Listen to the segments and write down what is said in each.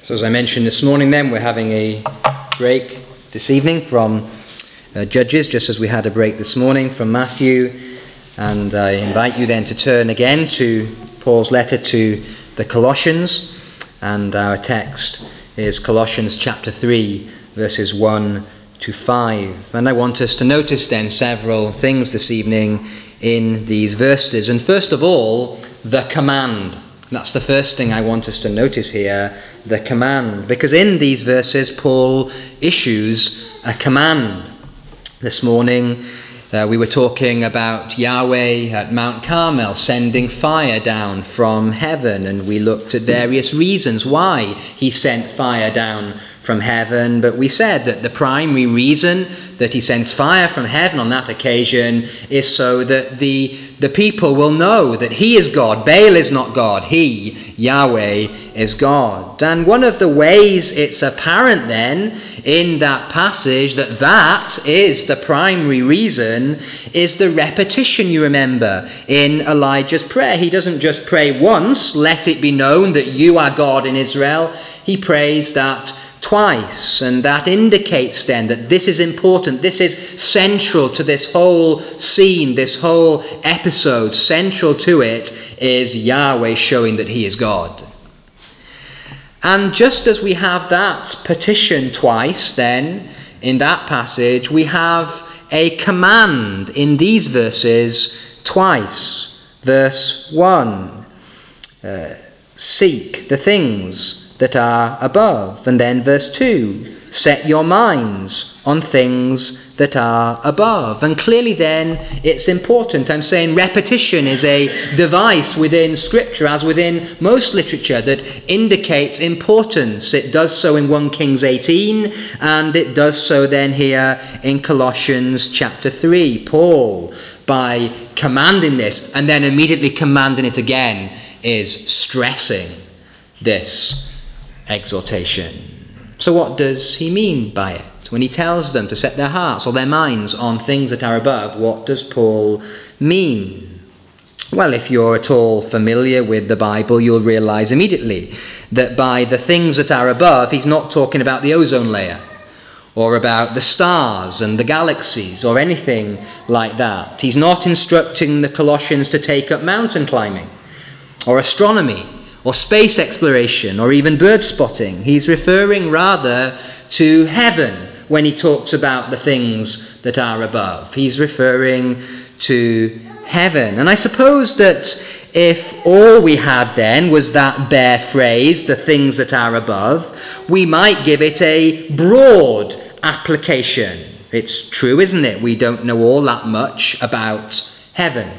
So as I mentioned this morning then, we're having a break this evening from Judges, just as we had a break this morning from Matthew. And I invite you then to turn again to Paul's letter to the Colossians. And our text is Colossians chapter 3, verses 1 to 5. And I want us to notice then several things this evening in these verses. And first of all, the command. That's the first thing I want us to notice here, the command. Because in these verses, Paul issues a command. This morning, we were talking about Yahweh at Mount Carmel sending fire down from heaven, and we looked at various reasons why he sent fire down from heaven. But we said that the primary reason that he sends fire from heaven on that occasion is so that the people will know that he is God. Baal is not God. He, Yahweh, is God. And one of the ways it's apparent then in that passage that that is the primary reason is the repetition, you remember, in Elijah's prayer. He doesn't just pray once, let it be known that you are God in Israel. He prays that twice, and that indicates then that this is important. This is central to this whole scene, this whole episode. Central to it is Yahweh showing that he is God. And just as we have that petition twice then in that passage, we have a command in these verses twice. Verse 1, seek the things that are above. And then verse 2, set your minds on things that are above. And clearly then it's important. I'm saying repetition is a device within Scripture, as within most literature, that indicates importance. It does so in 1 Kings 18, and it does so then here in Colossians chapter 3. Paul, by commanding this and then immediately commanding it again, is stressing this exhortation. So what does he mean by it? When he tells them to set their hearts or their minds on things that are above, what does Paul mean? Well, if you're at all familiar with the Bible, you'll realize immediately that by the things that are above, he's not talking about the ozone layer or about the stars and the galaxies or anything like that. He's not instructing the Colossians to take up mountain climbing or astronomy or space exploration, or even bird spotting. He's referring rather to heaven when he talks about the things that are above. He's referring to heaven. And I suppose that if all we had then was that bare phrase, the things that are above, we might give it a broad application. It's true, isn't it? We don't know all that much about heaven.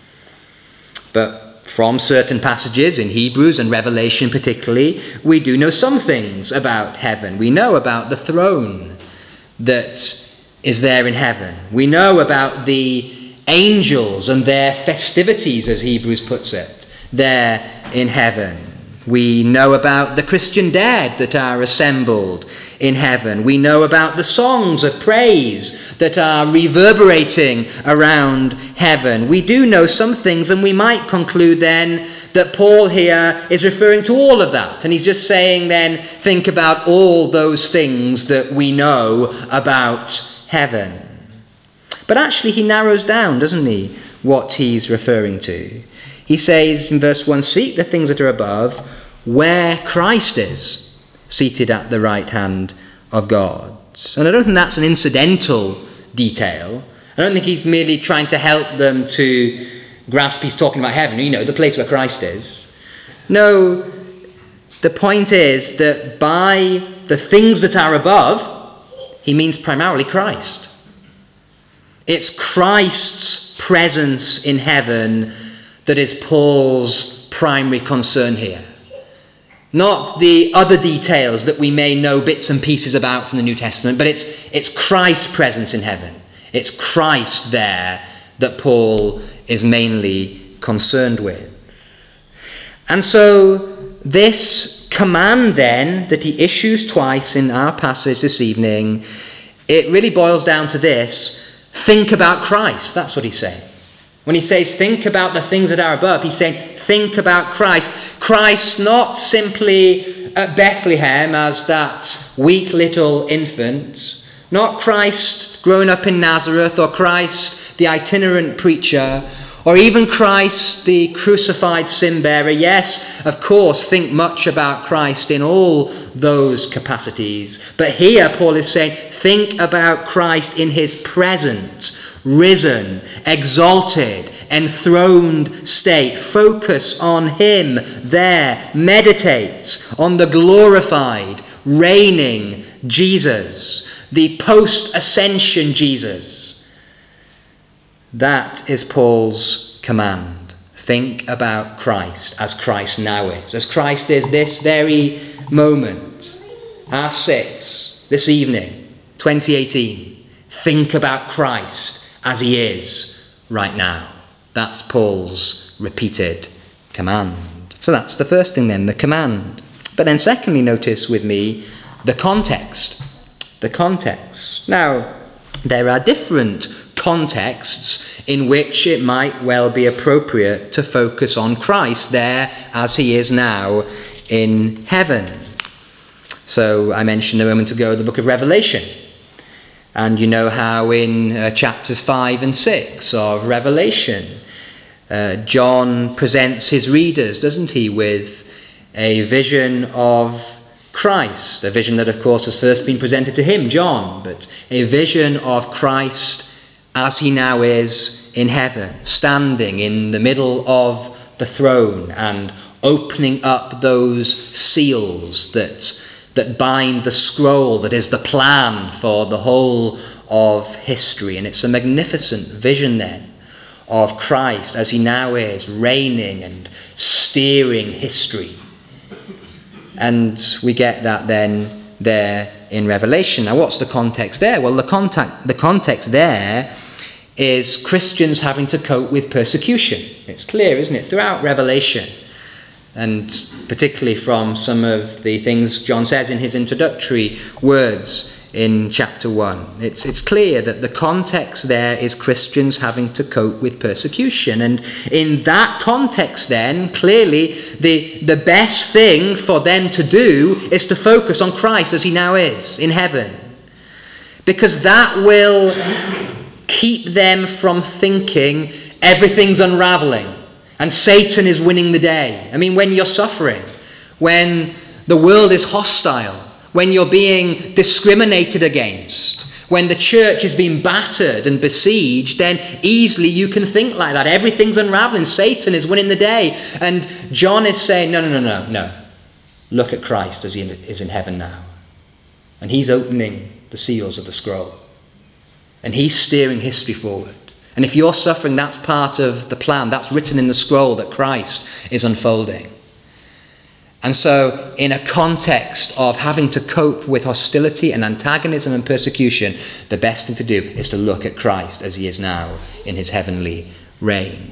But from certain passages in Hebrews and Revelation particularly, we do know some things about heaven. We know about the throne that is there in heaven. We know about the angels and their festivities, as Hebrews puts it, there in heaven. We know about the Christian dead that are assembled in heaven. We know about the songs of praise that are reverberating around heaven. We do know some things, and we might conclude then that Paul here is referring to all of that. And he's just saying then, think about all those things that we know about heaven. But actually he narrows down, doesn't he, what he's referring to. He says in verse 1, seek the things that are above, where Christ is, seated at the right hand of God. And I don't think that's an incidental detail. I don't think he's merely trying to help them to grasp he's talking about heaven, the place where Christ is. No, the point is that by the things that are above, he means primarily Christ. It's Christ's presence in heaven that is Paul's primary concern here. Not the other details that we may know bits and pieces about from the New Testament, but it's Christ's presence in heaven. It's Christ there that Paul is mainly concerned with. And so this command then that he issues twice in our passage this evening, it really boils down to this: think about Christ. That's what he's saying. When he says think about the things that are above, he's saying think about Christ. Christ not simply at Bethlehem as that weak little infant, not Christ grown up in Nazareth, or Christ the itinerant preacher, or even Christ the crucified sin-bearer. Yes, of course, think much about Christ in all those capacities. But here Paul is saying, think about Christ in his present, risen, exalted, enthroned state. Focus on him there. Meditate on the glorified, reigning Jesus, the post-ascension Jesus. That is Paul's command. Think about Christ as Christ now is. As Christ is this very moment, 6:30 this evening, 2018. Think about Christ as he is right now. That's Paul's repeated command. So that's the first thing then, the command. But then secondly, notice with me the context. The context. Now, there are different contexts in which it might well be appropriate to focus on Christ there as he is now in heaven. So I mentioned a moment ago the book of Revelation. And you know how in chapters 5 and 6 of Revelation, John presents his readers, doesn't he, with a vision of Christ. A vision that, of course, has first been presented to him, John, but a vision of Christ as he now is in heaven, standing in the middle of the throne and opening up those seals that bind the scroll that is the plan for the whole of history. And it's a magnificent vision then of Christ as he now is, reigning and steering history. And we get that then there in Revelation. Now, what's the context there? Well, the context there is Christians having to cope with persecution. It's clear, isn't it, throughout Revelation, and particularly from some of the things John says in his introductory words in chapter 1. It's clear that the context there is Christians having to cope with persecution. And in that context then, clearly the best thing for them to do is to focus on Christ as he now is in heaven. Because that will keep them from thinking everything's unraveling and Satan is winning the day. I mean, when you're suffering, when the world is hostile, when you're being discriminated against, when the church is being battered and besieged, then easily you can think like that. Everything's unraveling. Satan is winning the day. And John is saying, no. Look at Christ as he is in heaven now. And he's opening the seals of the scroll. And he's steering history forward. And if you're suffering, that's part of the plan. That's written in the scroll that Christ is unfolding. And so, in a context of having to cope with hostility and antagonism and persecution, the best thing to do is to look at Christ as he is now in his heavenly reign.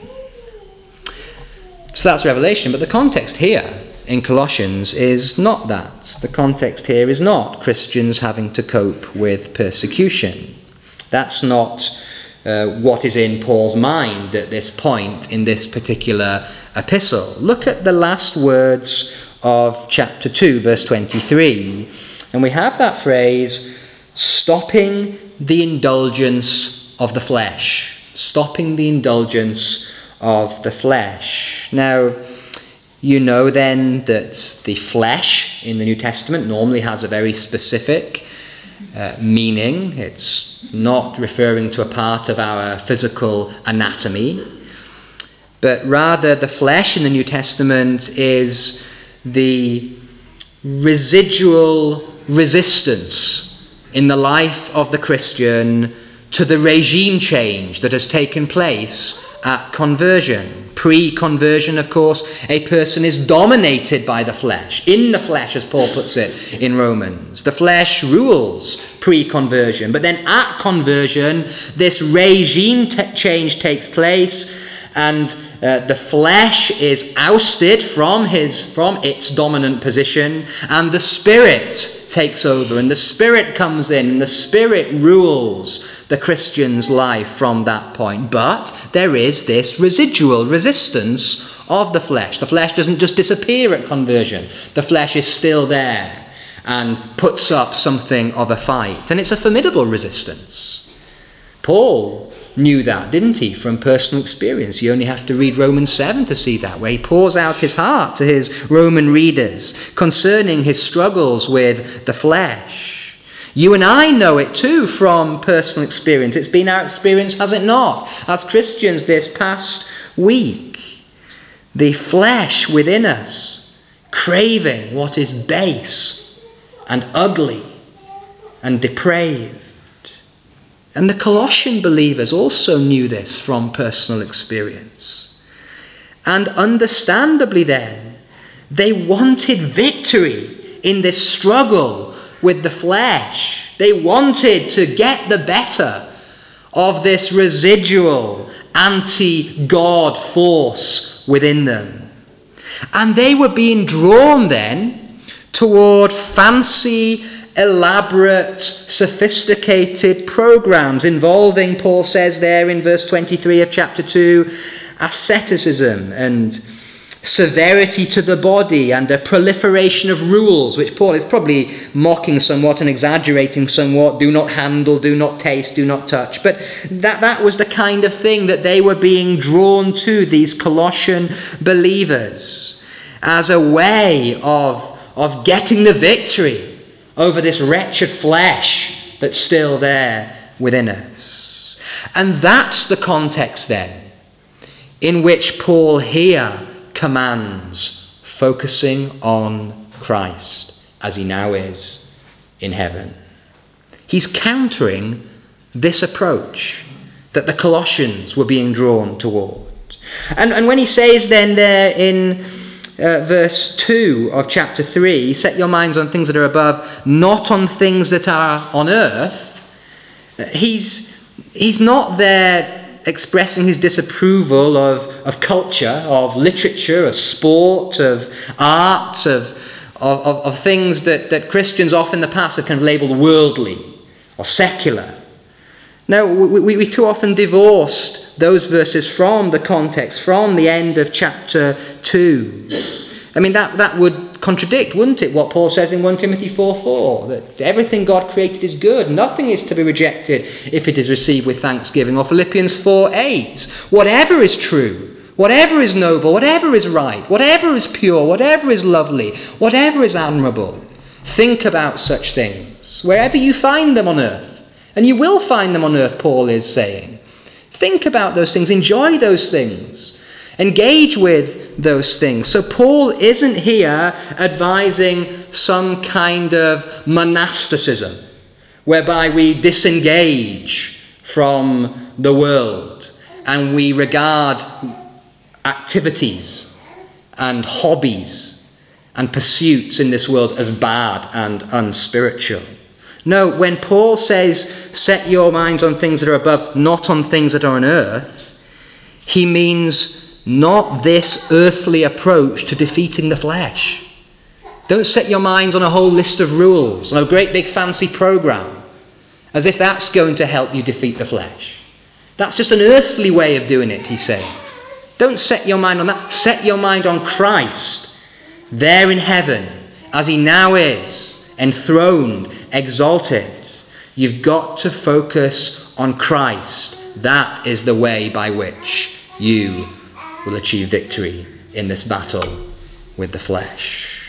So that's Revelation, but the context here in Colossians is not that. The context here is not Christians having to cope with persecution. That's not what is in Paul's mind at this point in this particular epistle. Look at the last words of chapter 2, verse 23. And we have that phrase, stopping the indulgence of the flesh. Stopping the indulgence of the flesh. Now, you know then that the flesh in the New Testament normally has a very specific meaning. It's not referring to a part of our physical anatomy, but rather the flesh in the New Testament is the residual resistance in the life of the Christian to the regime change that has taken place at conversion. Pre-conversion, of course, a person is dominated by the flesh. In the flesh, as Paul puts it in Romans. The flesh rules pre-conversion. But then at conversion, this regime change takes place, and the flesh is ousted from its dominant position, and the Spirit takes over, and the Spirit comes in, and the Spirit rules the Christian's life from that point. But there is this residual resistance of the flesh. The flesh doesn't just disappear at conversion. The flesh is still there and puts up something of a fight, and it's a formidable resistance. Paul knew that, didn't he, from personal experience? You only have to read Romans 7 to see that, where he pours out his heart to his Roman readers concerning his struggles with the flesh. You and I know it too from personal experience. It's been our experience, has it not, as Christians this past week? The flesh within us, craving what is base and ugly and depraved. And the Colossian believers also knew this from personal experience. And understandably then, they wanted victory in this struggle with the flesh. They wanted to get the better of this residual anti-God force within them. And they were being drawn then toward fancy, elaborate, sophisticated programs involving, Paul says there in verse 23 of chapter 2, asceticism and severity to the body and a proliferation of rules, which Paul is probably mocking somewhat and exaggerating somewhat. Do not handle, do not taste, do not touch. But that was the kind of thing that they were being drawn to, these Colossian believers, as a way of getting the victory over this wretched flesh that's still there within us. And that's the context then in which Paul here commands focusing on Christ as he now is in heaven. He's countering this approach that the Colossians were being drawn toward. And when he says then there in verse 2 of chapter 3, set your minds on things that are above, not on things that are on earth, he's not there expressing his disapproval of culture, of literature, of sport, of art, of things that Christians often in the past have kind of labelled worldly or secular. No, we too often divorced those verses from the context, from the end of chapter 2. I mean, that would contradict, wouldn't it, what Paul says in 1 Timothy 4:4, that everything God created is good. Nothing is to be rejected if it is received with thanksgiving. Or Philippians 4:8, whatever is true, whatever is noble, whatever is right, whatever is pure, whatever is lovely, whatever is admirable, think about such things, wherever you find them on earth. And you will find them on earth, Paul is saying. Think about those things. Enjoy those things. Engage with those things. So Paul isn't here advising some kind of monasticism whereby we disengage from the world and we regard activities and hobbies and pursuits in this world as bad and unspiritual. No, when Paul says, set your minds on things that are above, not on things that are on earth, he means not this earthly approach to defeating the flesh. Don't set your minds on a whole list of rules, on a great big fancy program, as if that's going to help you defeat the flesh. That's just an earthly way of doing it, he's saying. Don't set your mind on that. Set your mind on Christ, there in heaven, as he now is, enthroned, exalted. You've got to focus on Christ. That is the way by which you will achieve victory in this battle with the flesh.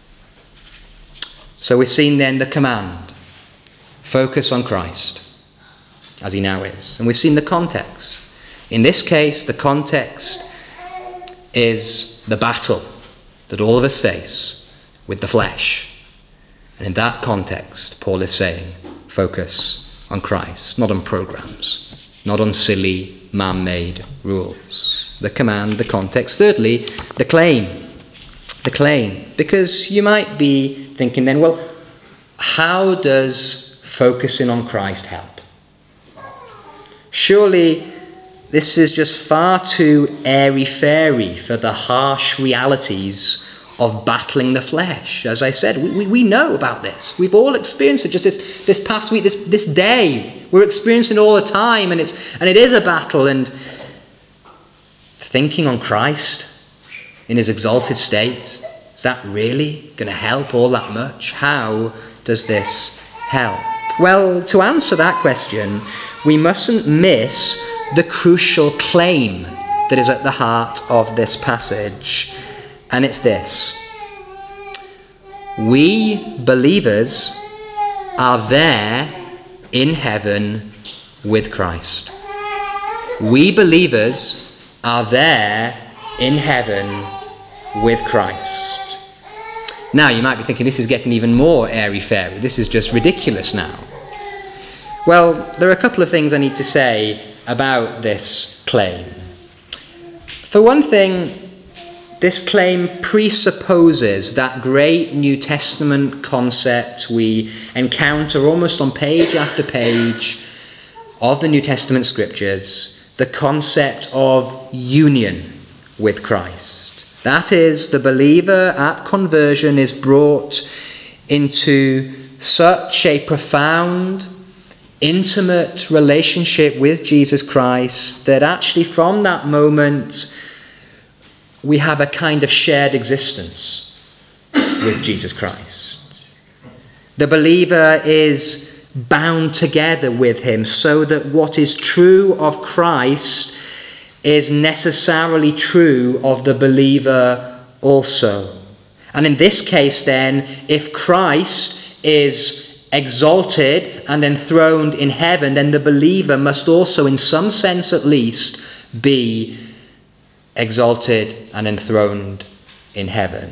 So we've seen then the command, focus on Christ as he now is. And we've seen the context. In this case, the context is the battle that all of us face with the flesh. And in that context, Paul is saying, focus on Christ, not on programs, not on silly, man-made rules. The command, the context. Thirdly, the claim. The claim. Because you might be thinking then, well, how does focusing on Christ help? Surely this is just far too airy-fairy for the harsh realities of battling the flesh. As I said, we know about this. We've all experienced it just this past week, this day. We're experiencing it all the time, and it is a battle. And thinking on Christ in his exalted state, is that really going to help all that much? How does this help? Well, to answer that question, we mustn't miss the crucial claim that is at the heart of this passage. And it's this: we believers are there in heaven with Christ. We believers are there in heaven with Christ. Now, you might be thinking, this is getting even more airy-fairy. This is just ridiculous now. Well, there are a couple of things I need to say about this claim. For one thing, this claim presupposes that great New Testament concept we encounter almost on page after page of the New Testament scriptures, the concept of union with Christ. That is, the believer at conversion is brought into such a profound, intimate relationship with Jesus Christ that actually from that moment we have a kind of shared existence with Jesus Christ. The believer is bound together with him so that what is true of Christ is necessarily true of the believer also. And in this case then, if Christ is exalted and enthroned in heaven, then the believer must also, in some sense at least, be exalted and enthroned in heaven.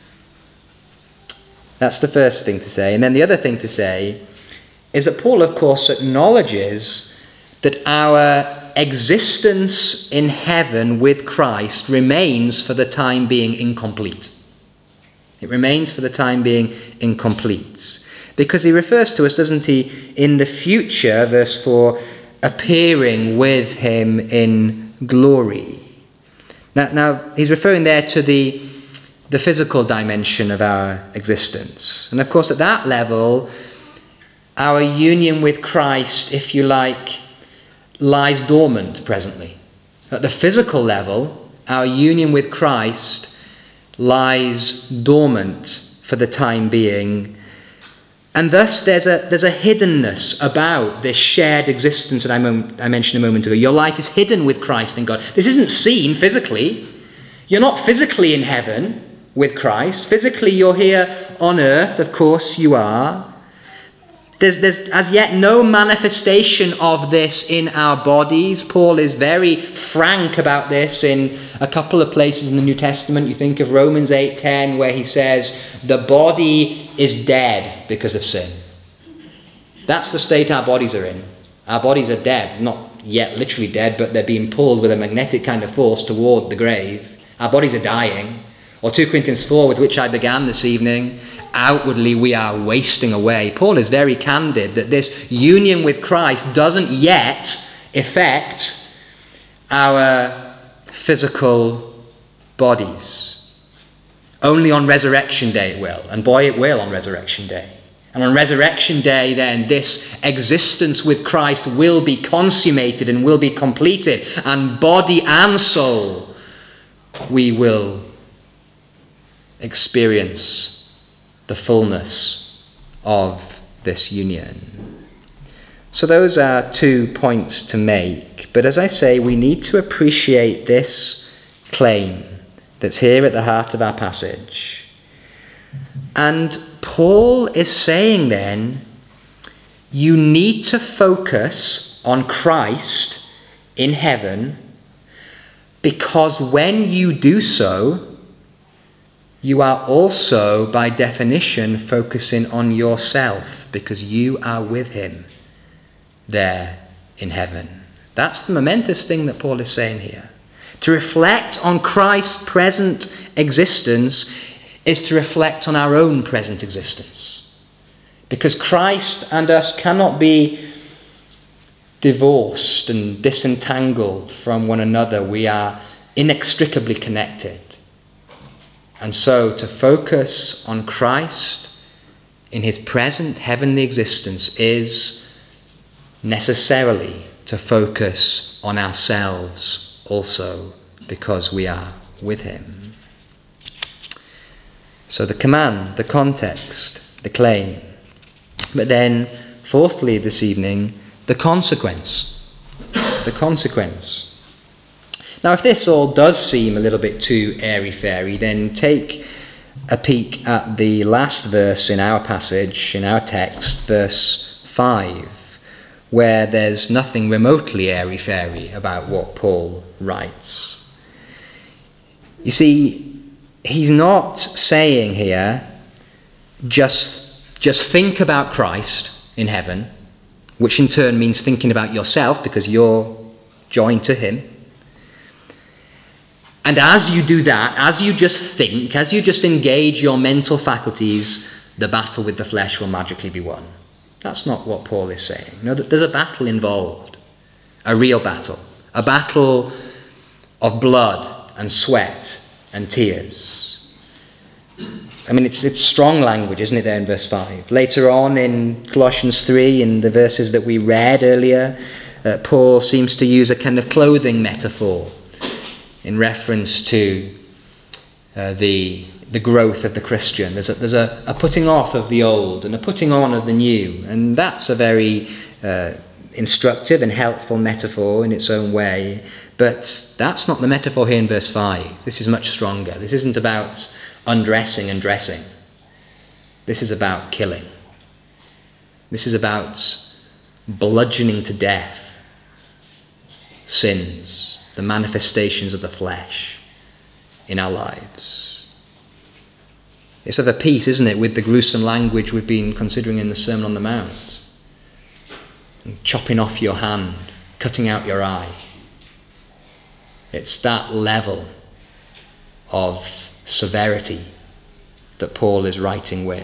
That's the first thing to say. And then the other thing to say is that Paul, of course, acknowledges that our existence in heaven with Christ remains for the time being incomplete. It remains for the time being incomplete. Because he refers to us, doesn't he, in the future, verse 4, appearing with him in glory. Now he's referring there to the physical dimension of our existence. And of course, at that level, our union with Christ, if you like, lies dormant presently. At the physical level, our union with Christ lies dormant for the time being. And thus there's a hiddenness about this shared existence that I mentioned a moment ago. Your life is hidden with Christ in God. This isn't seen physically. You're not physically in heaven with Christ. Physically you're here on earth, of course you are. There's as yet no manifestation of this in our bodies. Paul is very frank about this in a couple of places in the New Testament. You think of Romans 8:10, where he says, the body is dead because of sin. That's the state our bodies are in. Our bodies are dead, not yet literally dead, but they're being pulled with a magnetic kind of force toward the grave. Our bodies are dying. Or 2 Corinthians 4, with which I began this evening, outwardly we are wasting away. Paul is very candid that this union with Christ doesn't yet affect our physical bodies. Only on resurrection day it will. And boy, it will on resurrection day. And on resurrection day then, this existence with Christ will be consummated and will be completed. And body and soul, we will experience the fullness of this union. So those are 2 points to make. But as I say, we need to appreciate this claim that's here at the heart of our passage. And Paul is saying then, you need to focus on Christ in heaven, because when you do so, you are also, by definition, focusing on yourself, because you are with him there in heaven. That's the momentous thing that Paul is saying here. To reflect on Christ's present existence is to reflect on our own present existence. Because Christ and us cannot be divorced and disentangled from one another. We are inextricably connected. And so to focus on Christ in his present heavenly existence is necessarily to focus on ourselves also, because we are with him. So the command, the context, the claim. But then, fourthly this evening, the consequence. The consequence. Now, if this all does seem a little bit too airy-fairy, then take a peek at the last verse in our passage, in our text, verse 5, where there's nothing remotely airy-fairy about what Paul writes. You see, he's not saying here, just think about Christ in heaven, which in turn means thinking about yourself because you're joined to him. And as you do that, as you just think, as you just engage your mental faculties, the battle with the flesh will magically be won. That's not what Paul is saying. No, there's a battle involved, a real battle, a battle of blood and sweat and tears. I mean, it's strong language, isn't it, there in verse 5? Later on in Colossians 3, in the verses that we read earlier, Paul seems to use a kind of clothing metaphor in reference to the growth of the Christian. There's a putting off of the old and a putting on of the new, and that's a very instructive and helpful metaphor in its own way. But that's not the metaphor here in verse 5. This is much stronger. This isn't about undressing and dressing. This is about killing. This is about bludgeoning to death sins, the manifestations of the flesh in our lives. It's of a piece, isn't it, with the gruesome language we've been considering in the Sermon on the Mount. Chopping off your hand, cutting out your eye. It's that level of severity that Paul is writing with.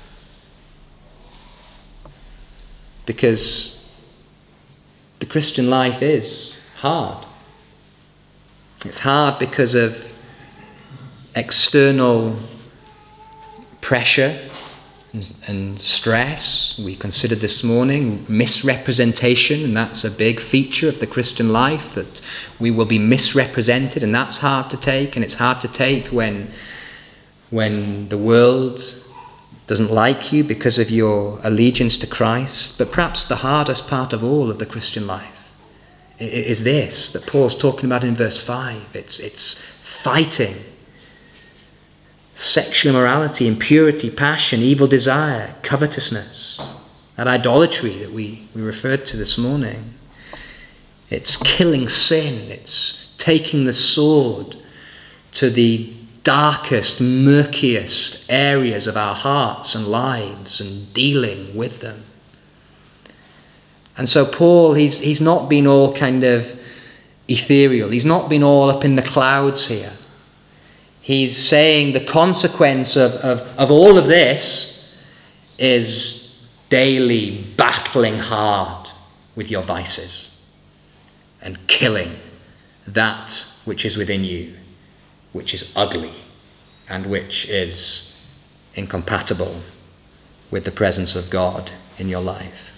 Because the Christian life is hard. It's hard because of external pressure and stress. We considered this morning misrepresentation, and that's a big feature of the Christian life, that we will be misrepresented, and that's hard to take. And it's hard to take when the world doesn't like you because of your allegiance to Christ. But perhaps the hardest part of all of the Christian life is this, that Paul's talking about in verse 5. It's fighting sexual immorality, impurity, passion, evil desire, covetousness, that idolatry that we referred to this morning. It's killing sin. It's taking the sword to the darkest, murkiest areas of our hearts and lives and dealing with them. And so Paul, he's not been all kind of ethereal. He's not been all up in the clouds here. He's saying the consequence of all of this is daily battling hard with your vices and killing that which is within you, which is ugly and which is incompatible with the presence of God in your life.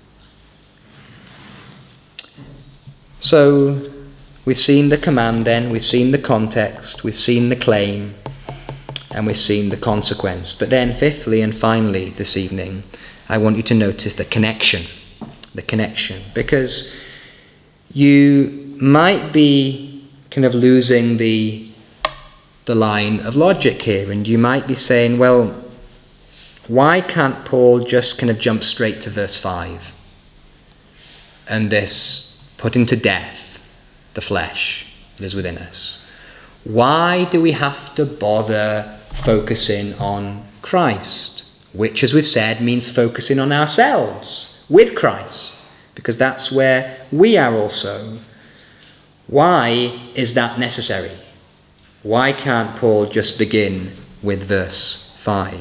So we've seen the command then, we've seen the context, we've seen the claim, and we've seen the consequence. But then fifthly and finally this evening, I want you to notice the connection, because you might be kind of losing the line of logic here, and you might be saying, well, why can't Paul just kind of jump straight to verse 5 and this putting to death the flesh that is within us? Why do we have to bother focusing on Christ, which, as we've said, means focusing on ourselves with Christ, because that's where we are also. Why is that necessary? Why can't Paul just begin with verse 5?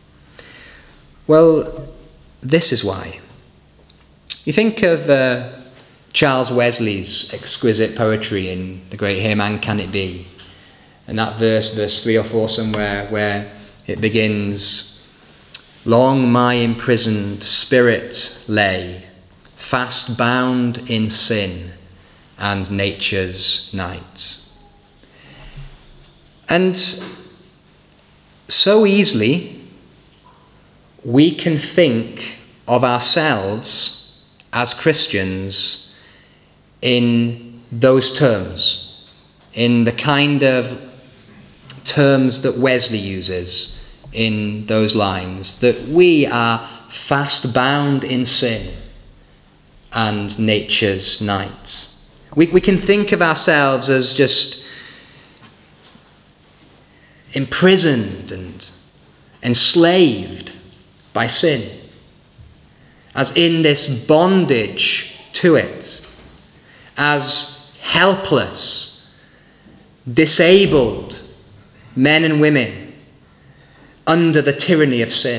Well, this is why. You think of Charles Wesley's exquisite poetry in the great hymn, "And Can It Be?" And that verse 3 or 4 somewhere, where it begins, "Long my imprisoned spirit lay, fast bound in sin and nature's night." And so easily we can think of ourselves as Christians in those terms, in the kind of terms that Wesley uses in those lines, that we are fast bound in sin and nature's night. We can think of ourselves as just imprisoned and enslaved by sin, as in this bondage to it, as helpless, disabled men and women under the tyranny of sin.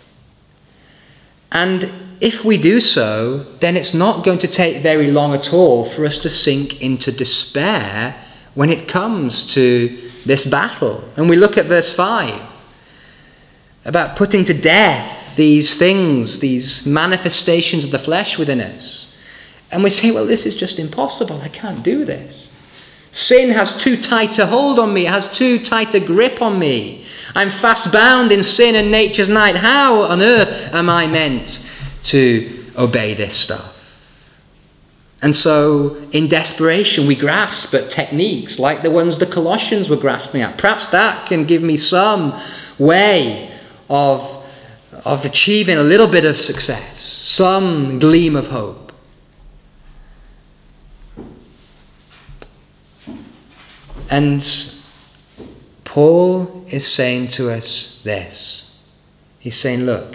And if we do so, then it's not going to take very long at all for us to sink into despair when it comes to this battle. And we look at verse 5 about putting to death these things, these manifestations of the flesh within us. And we say, well, this is just impossible. I can't do this. Sin has too tight a hold on me. It has too tight a grip on me. I'm fast bound in sin and nature's night. How on earth am I meant to obey this stuff? And so, in desperation, we grasp at techniques like the ones the Colossians were grasping at. Perhaps that can give me some way of achieving a little bit of success, some gleam of hope. And Paul is saying to us this. He's saying, look,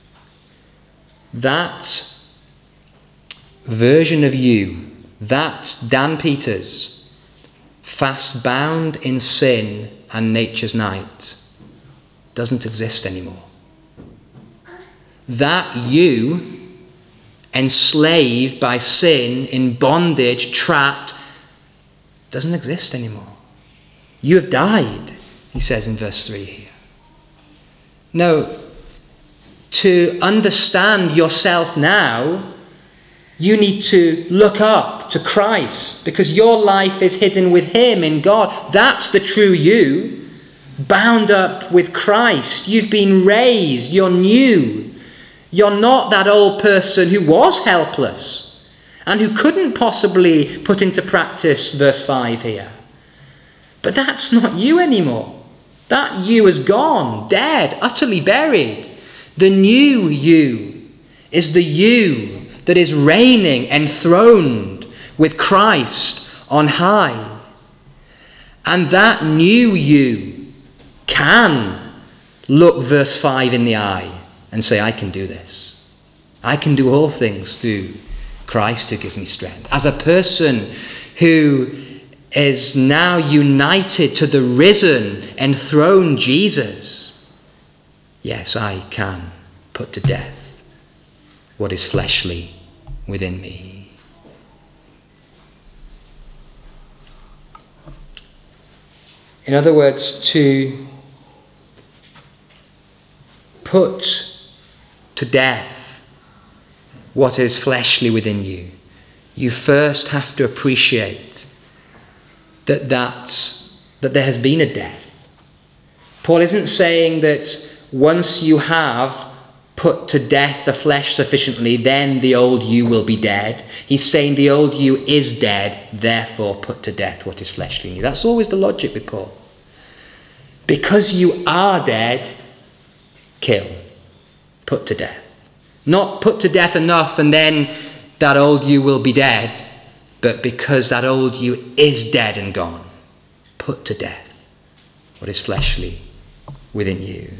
that version of you, that Dan Peters, fast bound in sin and nature's night, doesn't exist anymore. That you, enslaved by sin, in bondage, trapped, doesn't exist anymore. You have died, he says in verse 3 here. No, to understand yourself now, you need to look up to Christ, because your life is hidden with him in God. That's the true you, bound up with Christ. You've been raised. You're new. You're not that old person who was helpless and who couldn't possibly put into practice verse 5 here. But that's not you anymore. That you is gone, dead, utterly buried. The new you is the you that is reigning, enthroned with Christ on high. And that new you can look verse 5 in the eye and say, I can do this. I can do all things through Christ who gives me strength. As a person who is now united to the risen, enthroned Jesus, yes, I can put to death what is fleshly within me. In other words, to put to death what is fleshly within you, you first have to appreciate that there has been a death. Paul isn't saying that once you have put to death the flesh sufficiently, then the old you will be dead. He's saying the old you is dead, therefore put to death what is fleshly in you. That's always the logic with Paul. Because you are dead, kill. Put to death. Not put to death enough and then that old you will be dead, but because that old you is dead and gone, put to death what is fleshly within you.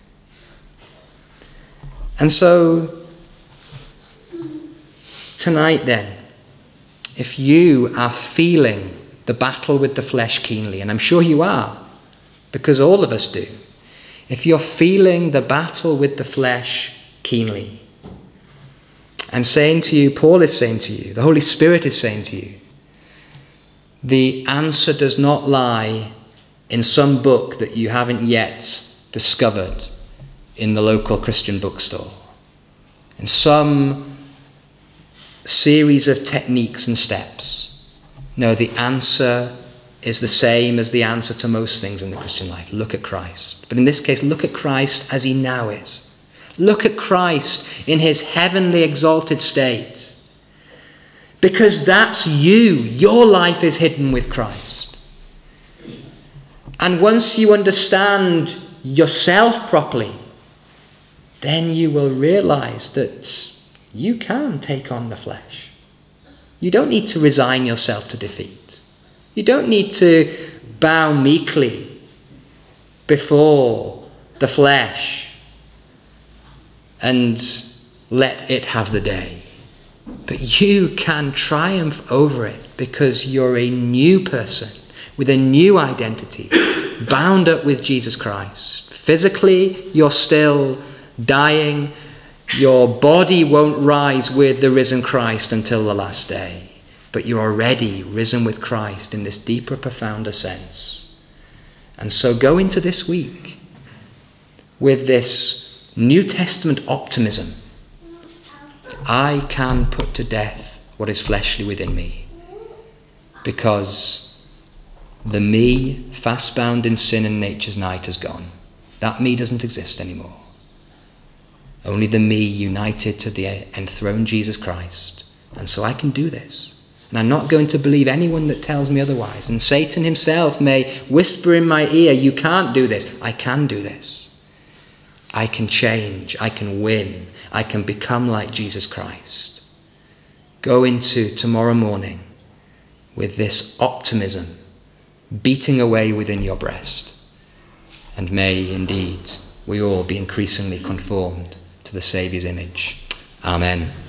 And so, tonight then, if you are feeling the battle with the flesh keenly, and I'm sure you are, because all of us do, if you're feeling the battle with the flesh keenly, I'm saying to you, Paul is saying to you, the Holy Spirit is saying to you, the answer does not lie in some book that you haven't yet discovered in the local Christian bookstore, in some series of techniques and steps. No, the answer is the same as the answer to most things in the Christian life. Look at Christ. But in this case, look at Christ as he now is. Look at Christ in his heavenly exalted state. Because that's you. Your life is hidden with Christ. And once you understand yourself properly, then you will realize that you can take on the flesh. You don't need to resign yourself to defeat. You don't need to bow meekly before the flesh and let it have the day. But you can triumph over it because you're a new person with a new identity, bound up with Jesus Christ. Physically, you're still dying. Your body won't rise with the risen Christ until the last day. But you're already risen with Christ in this deeper, profounder sense. And so go into this week with this New Testament optimism. I can put to death what is fleshly within me, because the me fast bound in sin and nature's night is gone. That me doesn't exist anymore. Only the me united to the enthroned Jesus Christ. And so I can do this. And I'm not going to believe anyone that tells me otherwise. And Satan himself may whisper in my ear, you can't do this. I can do this. I can change. I can win. I can become like Jesus Christ. Go into tomorrow morning with this optimism beating away within your breast. And may indeed we all be increasingly conformed to the Saviour's image. Amen.